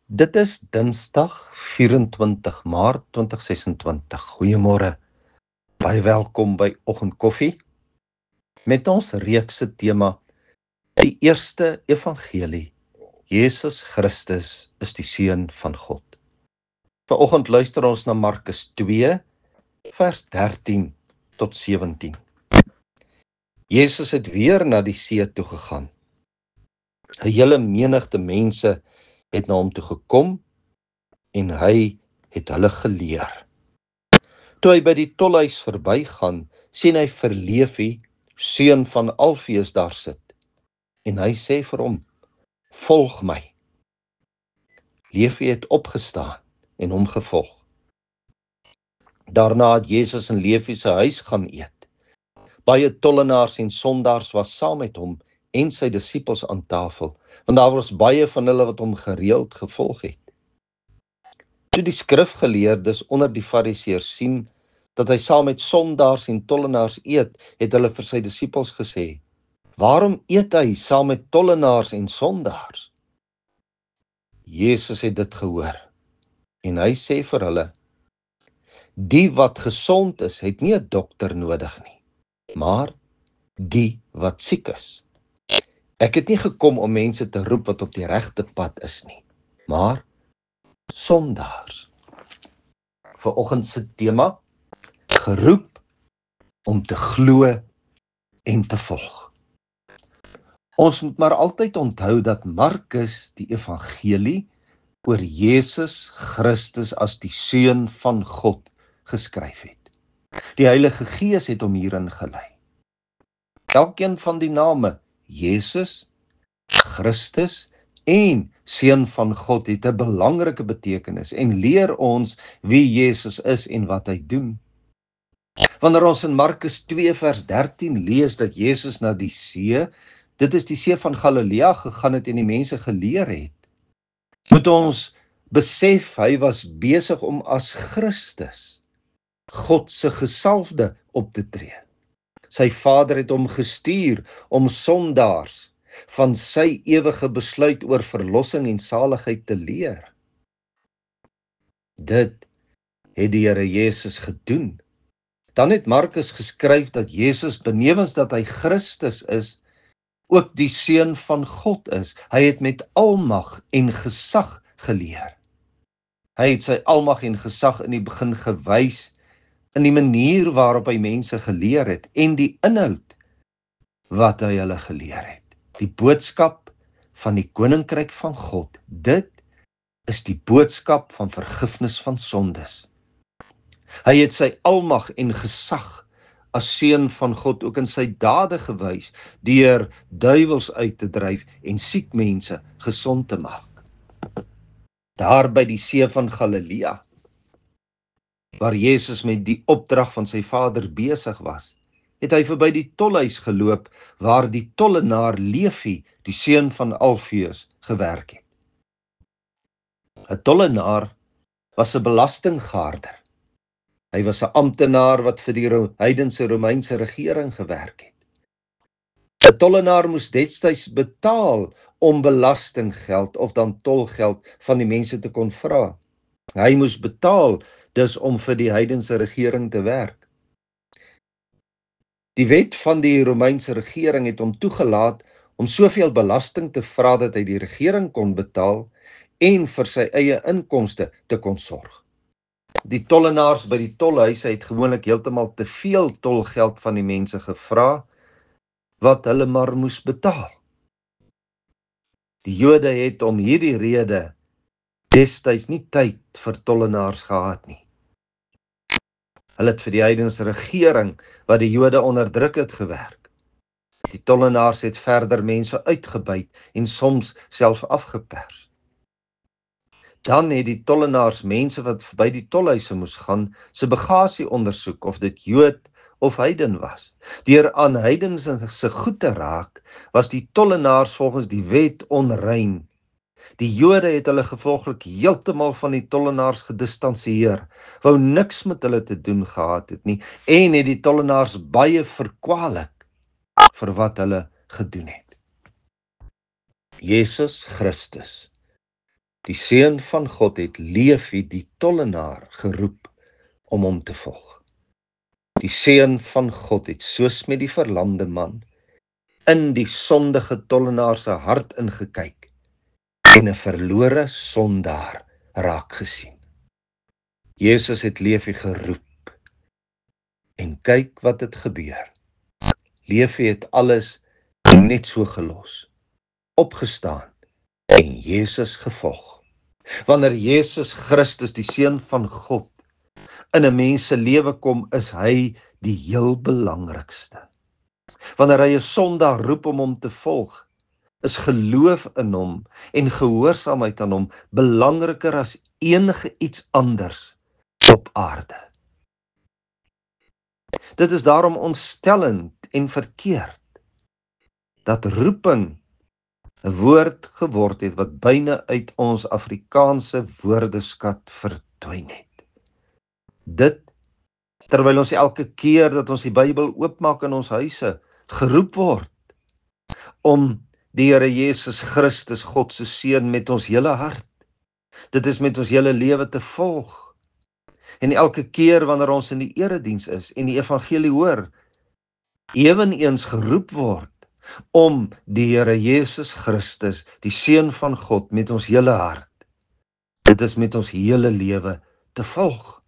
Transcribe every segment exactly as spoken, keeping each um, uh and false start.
Dit is Dinsdag vyf-en-twintig Maart twintig ses-en-twintig. Goeiemôre. Baie welkom by Oggendkoffie met ons reeks se tema die eerste evangelie. Jesus Christus is die seun van God. Vanoggend luister ons na Markus twee vers dertien tot sewentien. Jesus het weer na die see toe gegaan. 'n Hele menigte mense het na hom toe gekom en hy het hulle geleer. Toe hy by die tolhuis verbygaan, sien hy vir Levi, seun van Alfeus, daar sit. En hy sê vir hom: "Volg my." Levi het opgestaan en hom gevolg. Daarna het Jesus in Levi se huis gaan eet. Baie tollenaars en sondaars was saam met hom en sy disippels aan tafel, want daar was baie van hulle wat hom gereeld gevolg het. Toe die skrifgeleerdes onder die fariseërs sien dat hy saam met sondaars en tollenaars eet, het hulle vir sy disippels gesê: "Waarom eet hy saam met tollenaars en sondaars?" Jesus het dit gehoor en hy sê vir hulle: "Die wat gesond is, het nie 'n dokter nodig nie, maar die wat siek is. Ek het nie gekom om mense te roep wat op die regte pad is nie, maar sondaars." Vanoggend se tema: geroep om te glo en te volg. Ons moet maar altyd onthou dat Markus die evangelie oor Jesus Christus as die seun van God geskryf het. Die Heilige Gees het hom hierin gelei. Elkeen van die name Jesus, Christus en seun van God het 'n belangrike betekenis en leer ons wie Jesus is en wat hy doen. Wanneer ons in Markus twee vers dertien lees dat Jesus na die see, dit is die see van Galilea, gegaan het en die mense geleer het, moet ons besef hy was besig om as Christus, God se gesalfde, op te tree. Sy Vader het hom gestuur om sondaars van sy ewige besluit oor verlossing en saligheid te leer. Dit het die Here Jesus gedoen. Dan het Markus geskryf dat Jesus, benewens dat hy Christus is, ook die seun van God is. Hy het met almag en gesag geleer. Hy het sy almag en gesag in die begin gewys in die manier waarop hy mense geleer het en die inhoud wat hy hulle geleer het. Die boodskap van die koninkryk van God, dit is die boodskap van vergifnis van sondes. Hy het sy almag en gesag as seun van God ook in sy dade gewys deur duiwels uit te dryf en siek mense gesond te maak. Daar by die see van Galilea, waar Jesus met die opdrag van sy Vader besig was, het hy verby die tolhuis geloop waar die tollenaar Levi, die seun van Alfeus, gewerk het. 'n Tollenaar was 'n belastinggaarder. Hy was 'n amptenaar wat vir die heidense Romeinse regering gewerk het. 'n Tollenaar moes destyds betaal om belastinggeld of dan tolgeld van die mense te kon vra. Hy moes betaal dus om vir die heidense regering te werk. Die wet van die Romeinse regering het hom toegelaat om soveel belasting te vra dat hy die regering kon betaal en vir sy eie inkomste te kon sorg. Die tollenaars by die tolhuise het gewoonlik heeltemal te veel tolgeld van die mense gevra, wat hulle maar moes betaal. Die Jode het om hierdie rede destyds nie tyd vir tollenaars gehad nie. Hulle het vir die heidense regering wat die Jode onderdruk het gewerk. Die tollenaars het verder mense uitgebuit en soms self afgepers. Dan het die tollenaars mense wat by die tolhuise moes gaan, se bagasie ondersoek of dit Jood of heiden was. Deur aan heidense se goed te raak, was die tollenaars volgens die wet onrein. Die Jode het hulle gevolglik heeltemal van die tollenaars gedistansieer, wou niks met hulle te doen gehad het nie, en het die tollenaars baie verkwalik vir wat hulle gedoen het. Jesus Christus, Die Seun van God het Levi die tollenaar geroep om hom te volg. Die Seun van God het soos met die verlamde man in die sondige tollenaar se hart ingekyk en 'n verlore sondaar raak gesien. Jesus het Levi geroep en kyk wat het gebeur. Levi het alles net so gelos, opgestaan en Jesus gevolg. Wanneer Jesus Christus, die Seun van God, in 'n mens se lewe kom, is hy die heel belangrikste. Wanneer hy 'n sondaar roep om hom te volg, is geloof in hom en gehoorsaamheid aan hom belangriker as enige iets anders op aarde. Dit is daarom ontstellend en verkeerd dat roeping 'n woord geword het wat byna uit ons Afrikaanse woordeskat verdwyn het. Dit terwyl ons elke keer dat ons die Bybel oopmaak in ons huise geroep word om die Here Jesus Christus, God se Seun, met ons hele hart, dit is met ons hele lewe te volg. En elke keer wanneer ons in die erediens is en die evangelie hoor, eweneens geroep word om die Here Jesus Christus, die Seun van God, met ons hele hart, dit is met ons hele lewe te volg.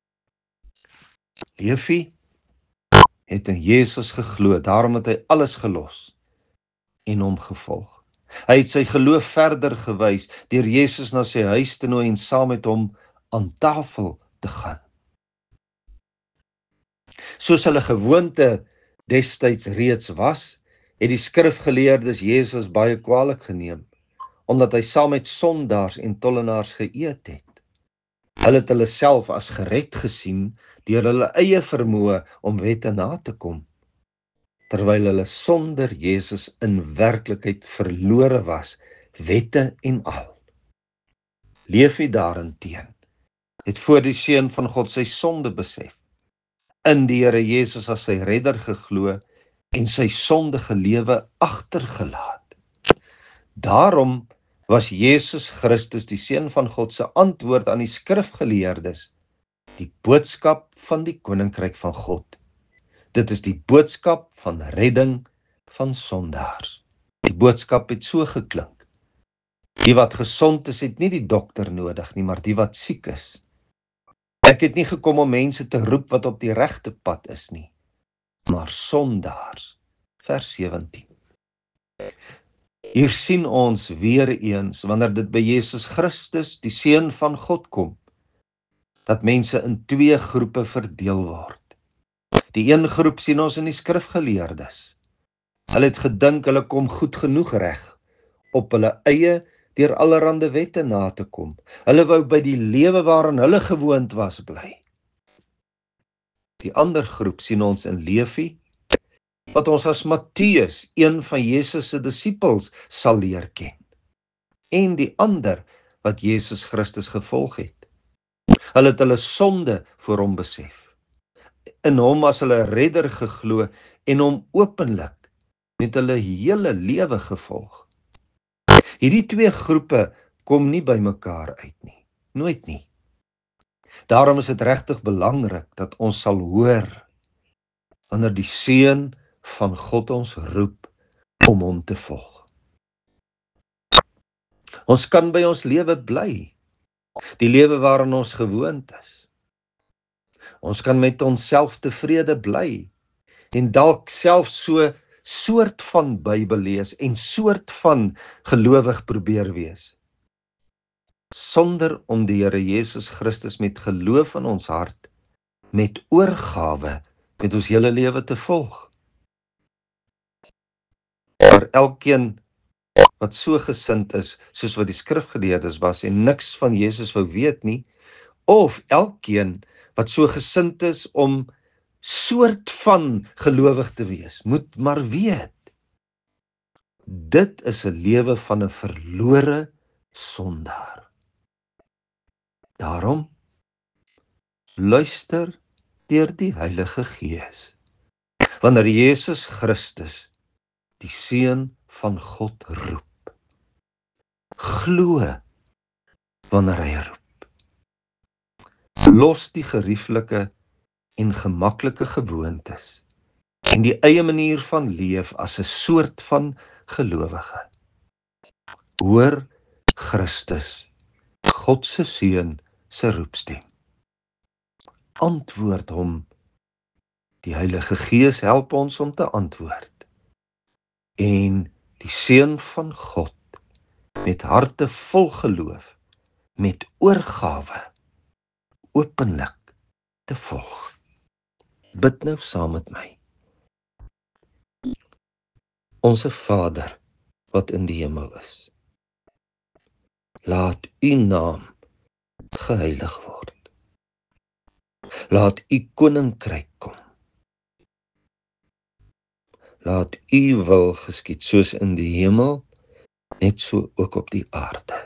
Levi het in Jesus geglo, daarom het hy alles gelos en hom gevolg. Hy het sy geloof verder gewys deur Jesus na sy huis te nooi en saam met hom aan tafel te gaan. Soos hulle gewoonte destyds reeds was, het die skrifgeleerdes Jesus baie kwaadlik geneem, omdat hy saam met sondaars en tollenaars geëet het. Hulle het hulle self as gered gesien deur hulle eie vermoë om wette na te kom, terwyl hulle sonder Jesus in werklikheid verlore was, wette en al. Levi daarenteen het voor die Seun van God sy sonde besef, in die Here Jesus as sy redder geglo en sy sondige lewe agtergelaat. Daarom was Jesus Christus, die Seun van God, se antwoord aan die skrifgeleerdes die boodskap van die koninkryk van God. Dit is die boodskap van redding van sondaars. Die boodskap het so geklink: die wat gesond is, het nie die dokter nodig nie, maar die wat siek is. Ek het nie gekom om mense te roep wat op die regte pad is nie, maar sondaars. Vers sewentien. Hier sien ons weer eens, wanneer dit by Jesus Christus, die Seun van God, kom, dat mense in twee groepe verdeel word. Die een groep sien ons in die skrifgeleerdes. Hulle het gedink hulle kom goed genoeg reg op hulle eie deur allerhande wette na te kom. Hulle wou by die lewe waarin hulle gewoond was bly. Die ander groep sien ons in Levi, wat ons as Matteus, een van Jesus se disippels, sal leer ken. En die ander wat Jesus Christus gevolg het. Hulle het hulle sonde voor hom besef. In hom as hulle redder geglo en hom openlik met hulle hele lewe gevolg. Hierdie twee groepe kom nie by mekaar uit nie, nooit nie. Daarom is dit regtig belangrik dat ons sal hoor wanneer die Seun van God ons roep om hom te volg. Ons kan by ons lewe bly, die lewe waarin ons gewoond is. Ons kan met onsself tevrede bly en dalk self so soort van Bybel lees en soort van gelowig probeer wees, sonder om die Here Jesus Christus met geloof in ons hart, met oorgawe, met ons hele lewe te volg. Maar elkeen wat so gesind is, soos wat die skrifgeleerdes was en niks van Jesus wou weet nie, of elkeen wat so gesind is om soort van gelowig te wees, moet maar weet, dit is 'n lewe van 'n verlore sondaar. Daarom, luister deur die Heilige Gees, wanneer Jesus Christus, die Seun van God, roep. Glo wanneer hy roep. Los die gerieflike en gemaklike gewoontes en die eie manier van leef as 'n soort van gelowige. Hoor Christus, God se seun, se roepstem. Antwoord hom. Die Heilige Gees help ons om te antwoord. En die seun van God, met harte vol geloof, met oorgawe, openlik te volg. Bid nou saam met my. Onse Vader, wat in die hemel is, laat u naam geheilig word. Laat u koninkryk kom. Laat u wil geskied soos in die hemel, net so ook op die aarde.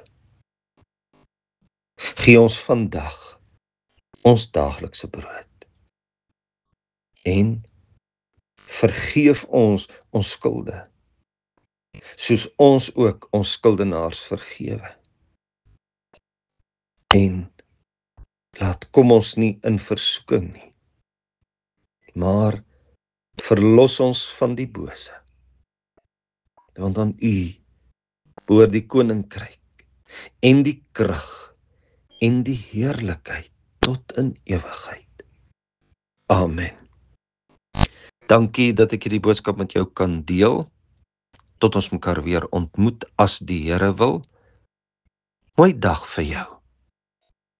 Gee ons vandag ons daaglikse brood. En vergeef ons ons skulde, soos ons ook ons skuldenaars vergewe. En laat kom ons nie in versoeking nie, maar verlos ons van die bose. Want aan u behoort die koninkryk en die krag en die heerlikheid tot in ewigheid. Amen. Dankie dat ek hierdie boodskap met jou kan deel. Tot ons mekaar weer ontmoet as die Here wil. Mooi dag vir jou.